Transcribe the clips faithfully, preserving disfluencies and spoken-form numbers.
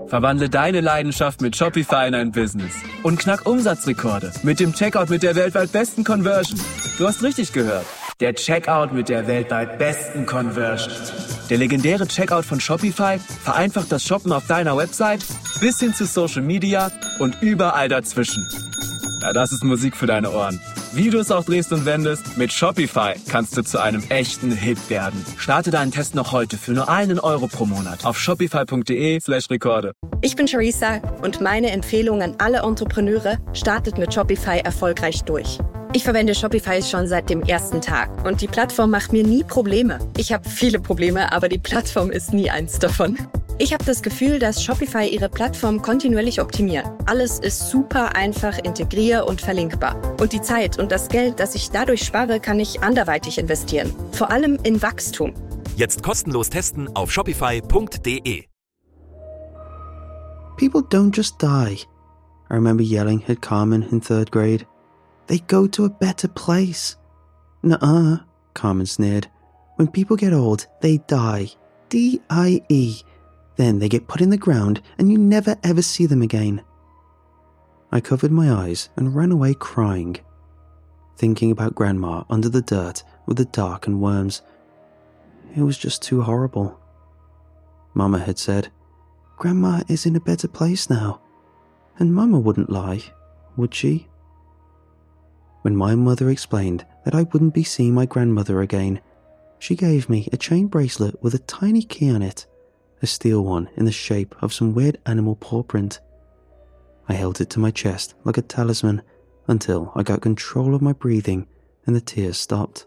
Verwandle deine Leidenschaft mit Shopify in ein Business und knack Umsatzrekorde mit dem Checkout mit der weltweit besten Conversion. Du hast richtig gehört. Der Checkout mit der weltweit besten Conversion. Der legendäre Checkout von Shopify vereinfacht das Shoppen auf deiner Website bis hin zu Social Media und überall dazwischen. Ja, das ist Musik für deine Ohren. Wie du es auch drehst und wendest, mit Shopify kannst du zu einem echten Hit werden. Starte deinen Test noch heute für nur einen Euro pro Monat auf shopify.de slash Rekorde. Ich bin Charissa und meine Empfehlung an alle Entrepreneure: startet mit Shopify erfolgreich durch. Ich verwende Shopify schon seit dem ersten Tag und die Plattform macht mir nie Probleme. Ich habe viele Probleme, aber die Plattform ist nie eins davon. Ich habe das Gefühl, dass Shopify ihre Plattform kontinuierlich optimiert. Alles ist super einfach integrier- und verlinkbar. Und die Zeit und das Geld, das ich dadurch spare, kann ich anderweitig investieren. Vor allem in Wachstum. Jetzt kostenlos testen auf shopify punkt de. People don't just die. I remember yelling at Carmen in third grade. They go to a better place. Nuh-uh, Carmen sneered. When people get old, they die. D I E. Then they get put in the ground and you never ever see them again. I covered my eyes and ran away crying, thinking about Grandma under the dirt with the dark and worms. It was just too horrible. Mama had said, Grandma is in a better place now. And Mama wouldn't lie, would she? When my mother explained that I wouldn't be seeing my grandmother again, she gave me a chain bracelet with a tiny key on it, a steel one in the shape of some weird animal paw print. I held it to my chest like a talisman until I got control of my breathing and the tears stopped.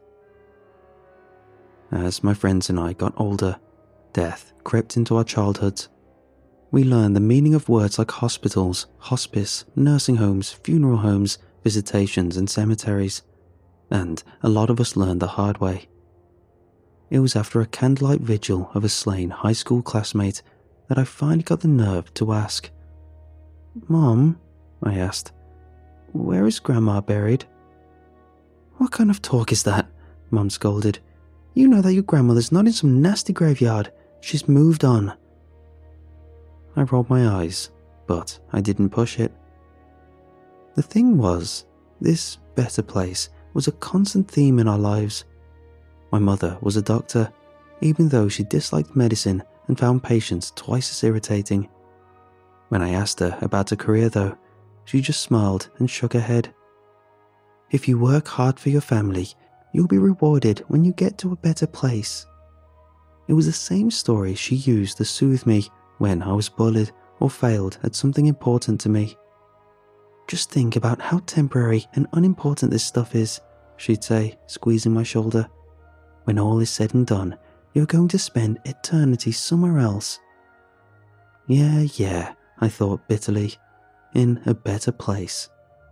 As my friends and I got older, death crept into our childhoods. We learned the meaning of words like hospitals, hospice, nursing homes, funeral homes, visitations and cemeteries, and a lot of us learned the hard way. It was after a candlelight vigil of a slain high school classmate that I finally got the nerve to ask. Mom, I asked, where is Grandma buried? What kind of talk is that? Mum scolded. You know that your grandmother's not in some nasty graveyard. She's moved on. I rolled my eyes, but I didn't push it. The thing was, this better place was a constant theme in our lives. My mother was a doctor, even though she disliked medicine and found patients twice as irritating. When I asked her about her career though, she just smiled and shook her head. If you work hard for your family, you'll be rewarded when you get to a better place. It was the same story she used to soothe me when I was bullied or failed at something important to me. Just think about how temporary and unimportant this stuff is, she'd say, squeezing my shoulder. When all is said and done, you're going to spend eternity somewhere else. Yeah, yeah, I thought bitterly, in a better place.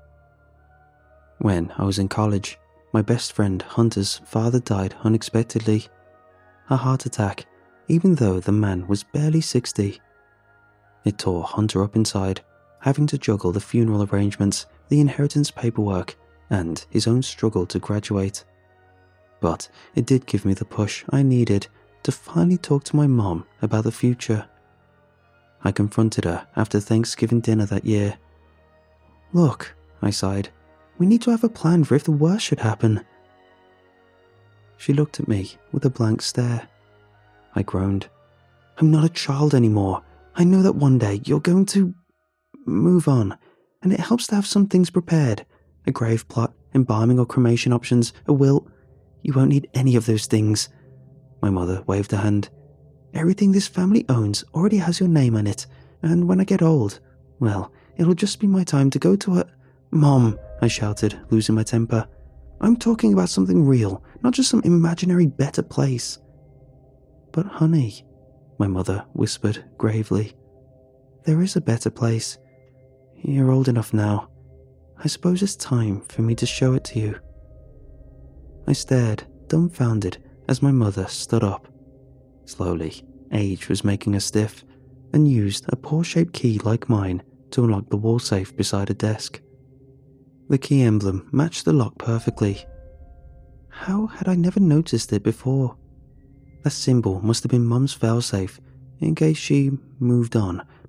When I was in college, my best friend Hunter's father died unexpectedly. A heart attack, even though the man was barely sixty. It tore Hunter up inside, having to juggle the funeral arrangements, the inheritance paperwork, and his own struggle to graduate. But it did give me the push I needed to finally talk to my mom about the future. I confronted her after Thanksgiving dinner that year. Look, I sighed, we need to have a plan for if the worst should happen. She looked at me with a blank stare. I groaned. I'm not a child anymore. I know that one day you're going to move on, and it helps to have some things prepared. A grave plot, embalming or cremation options, a will. You won't need any of those things. My mother waved a hand. Everything this family owns already has your name on it, and when I get old, well, it'll just be my time to go to a... Mom, I shouted, losing my temper. I'm talking about something real, not just some imaginary better place. But honey, my mother whispered gravely, there is a better place. You're old enough now. I suppose it's time for me to show it to you. I stared, dumbfounded, as my mother stood up. Slowly, age was making her stiff, and used a paw-shaped key like mine to unlock the wall safe beside her desk. The key emblem matched the lock perfectly. How had I never noticed it before? That symbol must have been Mum's failsafe, in case she moved on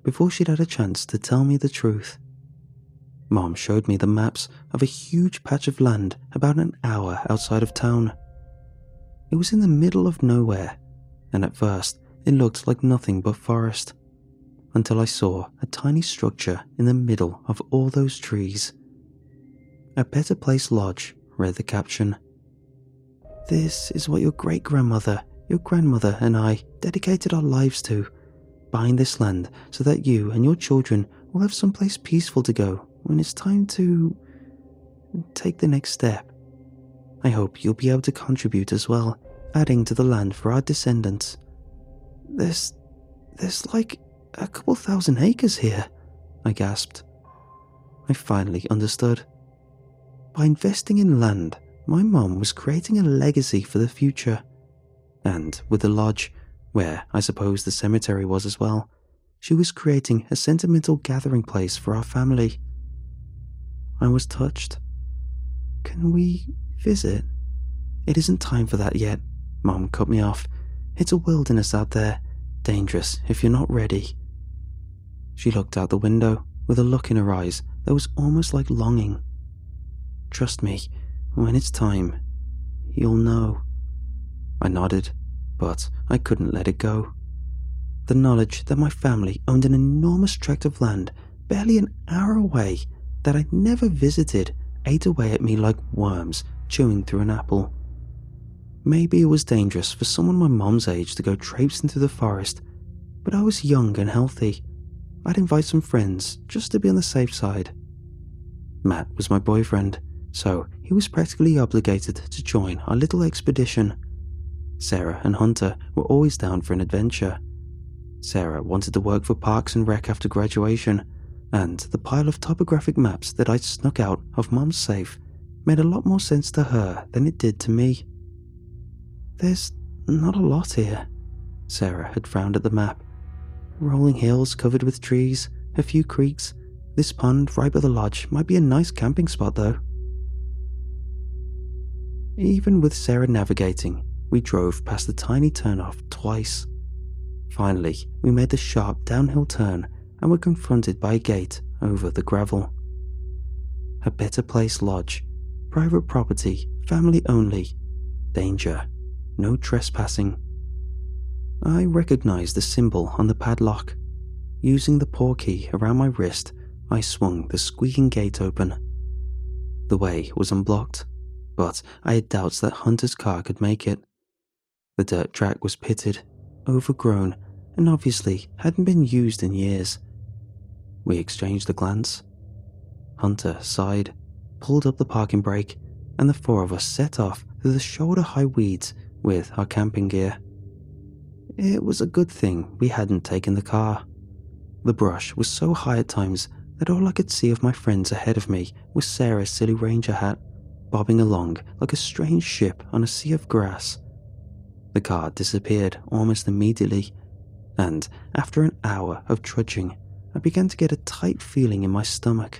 before she'd had a chance to tell me the truth. Mom showed me the maps of a huge patch of land about an hour outside of town. It was in the middle of nowhere, and at first it looked like nothing but forest, until I saw a tiny structure in the middle of all those trees. A Better Place Lodge, read the caption. This is what your great-grandmother, your grandmother and I dedicated our lives to, buying this land so that you and your children will have someplace peaceful to go when it's time to take the next step. I hope you'll be able to contribute as well, adding to the land for our descendants. There's, there's like a couple thousand acres here, I gasped. I finally understood. By investing in land, my mom was creating a legacy for the future. And with the lodge, where I suppose the cemetery was as well, she was creating a sentimental gathering place for our family. I was touched. Can we visit? It isn't time for that yet, Mom cut me off. It's a wilderness out there, dangerous if you're not ready. She looked out the window with a look in her eyes that was almost like longing. Trust me, when it's time, you'll know. I nodded, but I couldn't let it go. The knowledge that my family owned an enormous tract of land barely an hour away that I'd never visited ate away at me like worms chewing through an apple. Maybe it was dangerous for someone my mom's age to go traipsing through the forest, but I was young and healthy. I'd invite some friends just to be on the safe side. Matt was my boyfriend, so he was practically obligated to join our little expedition. Sarah and Hunter were always down for an adventure. Sarah wanted to work for Parks and Rec after graduation, and the pile of topographic maps that I'd snuck out of Mom's safe made a lot more sense to her than it did to me. There's not a lot here. Sarah had frowned at the map. Rolling hills covered with trees, a few creeks. This pond right by the lodge might be a nice camping spot though. Even with Sarah navigating, we drove past the tiny turnoff twice. Finally, we made the sharp downhill turn and were confronted by a gate over the gravel. A Better Place Lodge, private property, family only, danger, no trespassing. I recognized the symbol on the padlock. Using the paw key around my wrist, I swung the squeaking gate open. The way was unblocked, but I had doubts that Hunter's car could make it. The dirt track was pitted, overgrown, and obviously hadn't been used in years. We exchanged a glance. Hunter sighed, pulled up the parking brake, and the four of us set off through the shoulder-high weeds with our camping gear. It was a good thing we hadn't taken the car. The brush was so high at times that all I could see of my friends ahead of me was Sarah's silly ranger hat, bobbing along like a strange ship on a sea of grass. The car disappeared almost immediately, and after an hour of trudging, I began to get a tight feeling in my stomach.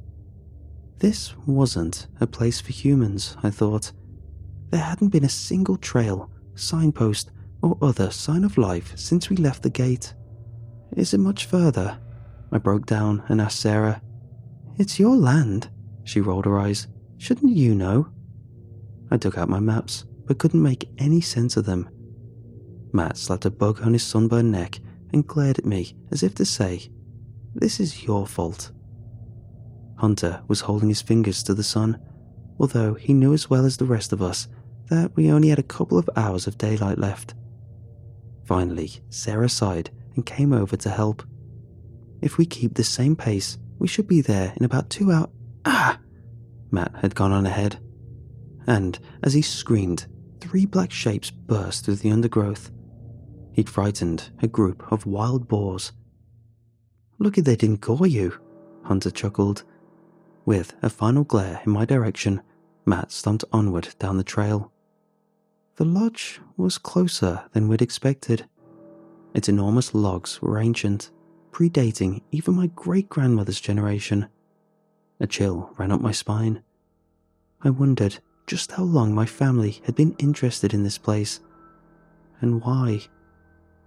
This wasn't a place for humans, I thought. There hadn't been a single trail, signpost, or other sign of life since we left the gate. Is it much further? I broke down and asked Sarah. It's your land, she rolled her eyes. Shouldn't you know? I took out my maps, but couldn't make any sense of them. Matt slapped a bug on his sunburned neck and glared at me as if to say, this is your fault. Hunter was holding his fingers to the sun, although he knew as well as the rest of us that we only had a couple of hours of daylight left. Finally, Sarah sighed and came over to help. If we keep the same pace, we should be there in about two hours. Ah! Matt had gone on ahead. And as he screamed, three black shapes burst through the undergrowth. He'd frightened a group of wild boars. Lucky they didn't gore you, Hunter chuckled. With a final glare in my direction, Matt stomped onward down the trail. The lodge was closer than we'd expected. Its enormous logs were ancient, predating even my great-grandmother's generation. A chill ran up my spine. I wondered just how long my family had been interested in this place, and why.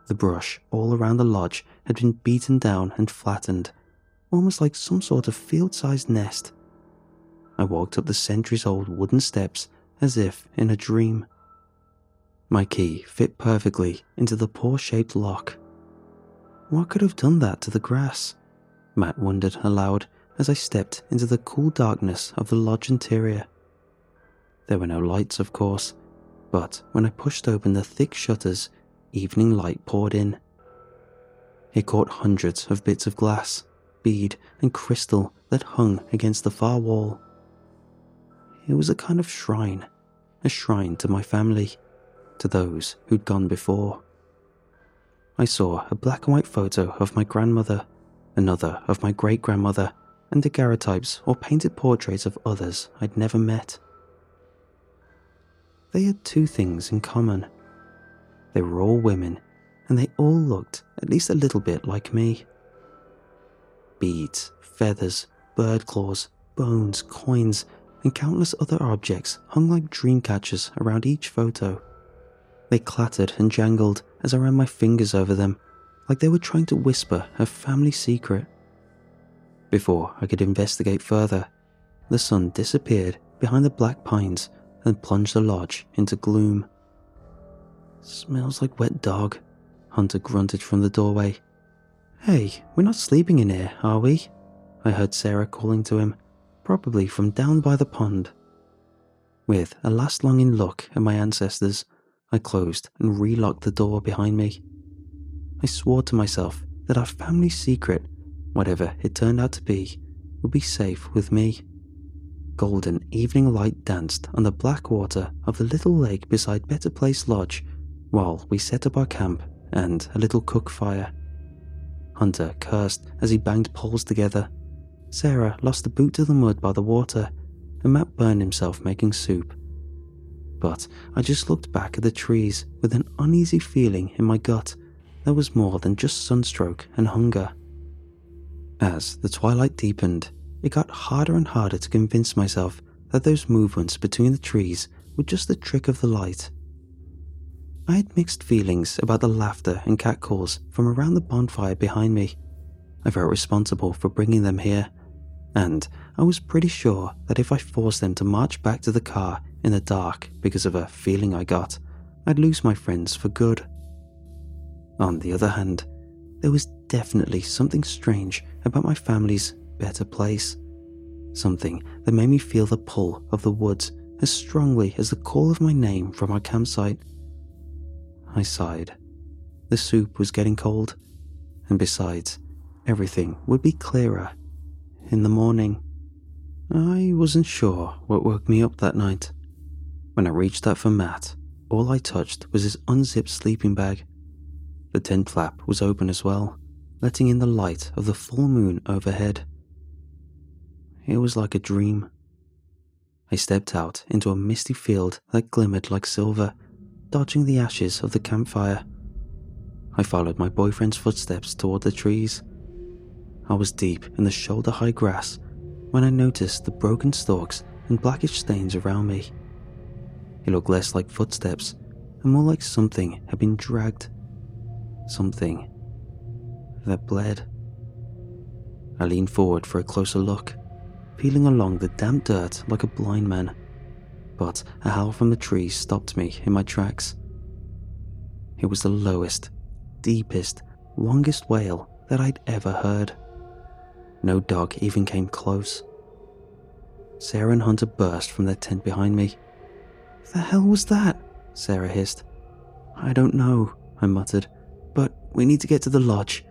The brush all around the lodge had been beaten down and flattened, almost like some sort of field-sized nest. I walked up the centuries-old wooden steps as if in a dream. My key fit perfectly into the paw-shaped lock. What could have done that to the grass? Matt wondered aloud as I stepped into the cool darkness of the lodge interior. There were no lights, of course, but when I pushed open the thick shutters, evening light poured in. It caught hundreds of bits of glass, bead, and crystal that hung against the far wall. It was a kind of shrine, a shrine to my family, to those who'd gone before. I saw a black and white photo of my grandmother, another of my great-grandmother, and daguerreotypes or painted portraits of others I'd never met. They had two things in common. They were all women, and they all looked at least a little bit like me. Beads, feathers, bird claws, bones, coins, and countless other objects hung like dream catchers around each photo. They clattered and jangled as I ran my fingers over them, like they were trying to whisper a family secret. Before I could investigate further, the sun disappeared behind the black pines and plunged the lodge into gloom. "Smells like wet dog," Hunter grunted from the doorway. "Hey, we're not sleeping in here, are we?" I heard Sarah calling to him, probably from down by the pond. With a last longing look at my ancestors, I closed and relocked the door behind me. I swore to myself that our family secret, whatever it turned out to be, would be safe with me. Golden evening light danced on the black water of the little lake beside Better Place Lodge while we set up our camp and a little cook fire. Hunter cursed as he banged poles together. Sarah lost a boot to the mud by the water, and Matt burned himself making soup. But I just looked back at the trees with an uneasy feeling in my gut that was more than just sunstroke and hunger. As the twilight deepened, it got harder and harder to convince myself that those movements between the trees were just a trick of the light. I had mixed feelings about the laughter and catcalls from around the bonfire behind me. I felt responsible for bringing them here, and I was pretty sure that if I forced them to march back to the car in the dark because of a feeling I got, I'd lose my friends for good. On the other hand, there was definitely something strange about my family's better place. Something that made me feel the pull of the woods as strongly as the call of my name from our campsite. I sighed. The soup was getting cold, and besides, everything would be clearer in the morning. I wasn't sure what woke me up that night. When I reached out for Matt, all I touched was his unzipped sleeping bag. The tent flap was open as well, letting in the light of the full moon overhead. It was like a dream. I stepped out into a misty field that glimmered like silver, dodging the ashes of the campfire. I followed my boyfriend's footsteps toward the trees. I was deep in the shoulder-high grass when I noticed the broken stalks and blackish stains around me. It looked less like footsteps and more like something had been dragged. Something that bled. I leaned forward for a closer look, peeling along the damp dirt like a blind man, but a howl from the trees stopped me in my tracks. It was the lowest, deepest, longest wail that I'd ever heard. No dog even came close. Sarah and Hunter burst from their tent behind me. "The hell was that?" Sarah hissed. "I don't know," I muttered, "but we need to get to the lodge."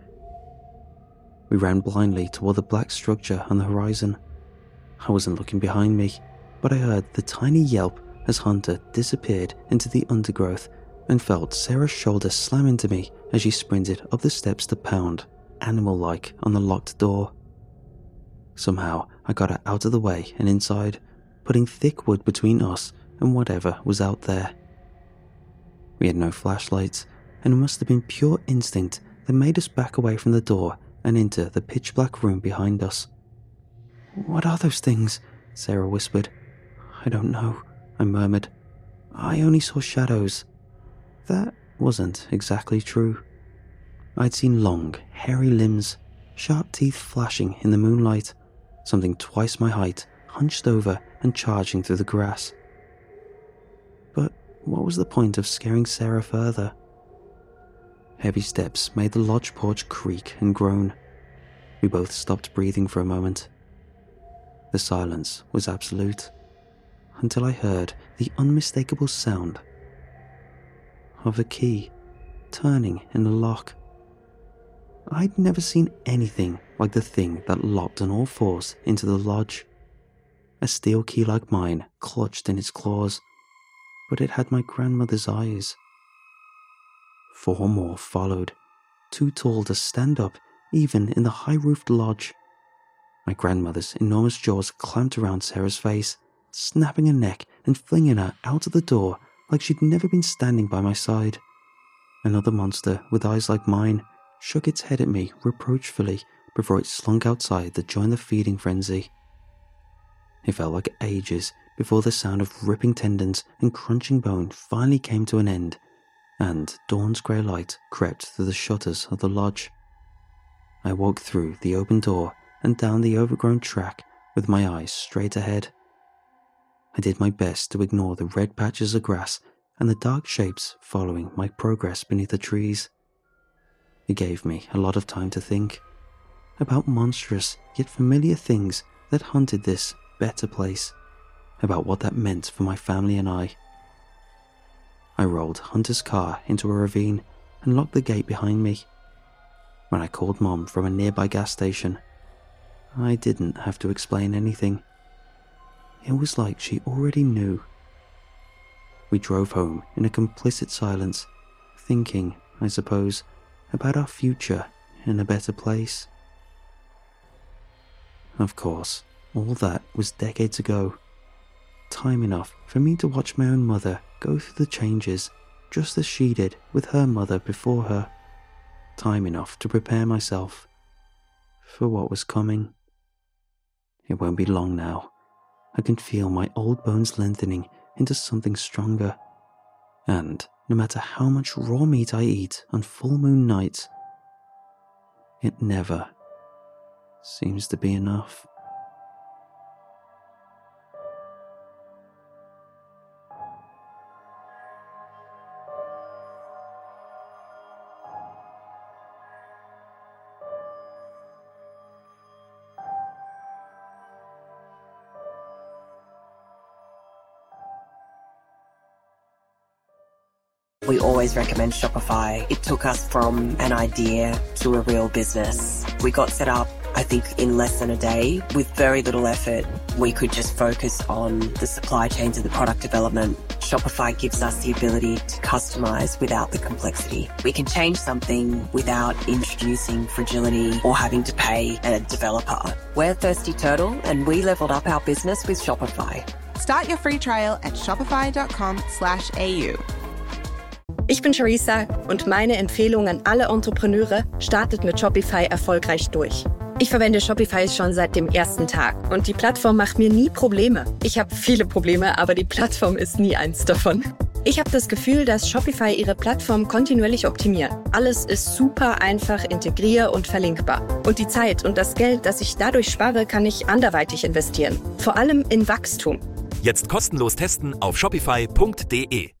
We ran blindly toward the black structure on the horizon. I wasn't looking behind me, but I heard the tiny yelp as Hunter disappeared into the undergrowth and felt Sarah's shoulder slam into me as she sprinted up the steps to pound, animal-like, on the locked door. Somehow, I got her out of the way and inside, putting thick wood between us and whatever was out there. We had no flashlights, and it must have been pure instinct that made us back away from the door and into the pitch-black room behind us. "What are those things?" Sarah whispered. "I don't know," I murmured. "I only saw shadows." That wasn't exactly true. I'd seen long, hairy limbs, sharp teeth flashing in the moonlight, something twice my height, hunched over and charging through the grass. But what was the point of scaring Sarah further? Heavy steps made the lodge porch creak and groan. We both stopped breathing for a moment. The silence was absolute, until I heard the unmistakable sound of a key turning in the lock. I'd never seen anything like the thing that locked on all fours into the lodge. A steel key like mine clutched in its claws, but it had my grandmother's eyes. Four more followed, too tall to stand up even in the high-roofed lodge. My grandmother's enormous jaws clamped around Sarah's face, snapping her neck and flinging her out of the door like she'd never been standing by my side. Another monster with eyes like mine shook its head at me reproachfully before it slunk outside to join the feeding frenzy. It felt like ages before the sound of ripping tendons and crunching bone finally came to an end, and dawn's grey light crept through the shutters of the lodge. I walked through the open door and down the overgrown track with my eyes straight ahead. I did my best to ignore the red patches of grass and the dark shapes following my progress beneath the trees. It gave me a lot of time to think about monstrous yet familiar things that haunted this better place, about what that meant for my family and I. I rolled Hunter's car into a ravine and locked the gate behind me. When I called Mom from a nearby gas station, I didn't have to explain anything. It was like she already knew. We drove home in a complicit silence, thinking, I suppose, about our future in a better place. Of course, all that was decades ago. Time enough for me to watch my own mother go through the changes, just as she did with her mother before her. Time enough to prepare myself for what was coming. It won't be long now. I can feel my old bones lengthening into something stronger. And no matter how much raw meat I eat on full moon nights, it never seems to be enough. We always recommend Shopify. It took us from an idea to a real business. We got set up, I think, in less than a day with very little effort. We could just focus on the supply chains and the product development. Shopify gives us the ability to customize without the complexity. We can change something without introducing fragility or having to pay a developer. We're Thirsty Turtle, and we leveled up our business with Shopify. Start your free trial at shopify.com slash AU. Ich bin Charissa und meine Empfehlung an alle Entrepreneure: startet mit Shopify erfolgreich durch. Ich verwende Shopify schon seit dem ersten Tag und die Plattform macht mir nie Probleme. Ich habe viele Probleme, aber die Plattform ist nie eins davon. Ich habe das Gefühl, dass Shopify ihre Plattform kontinuierlich optimiert. Alles ist super einfach integrier- und verlinkbar. Und die Zeit und das Geld, das ich dadurch spare, kann ich anderweitig investieren. Vor allem in Wachstum. Jetzt kostenlos testen auf shopify punkt de.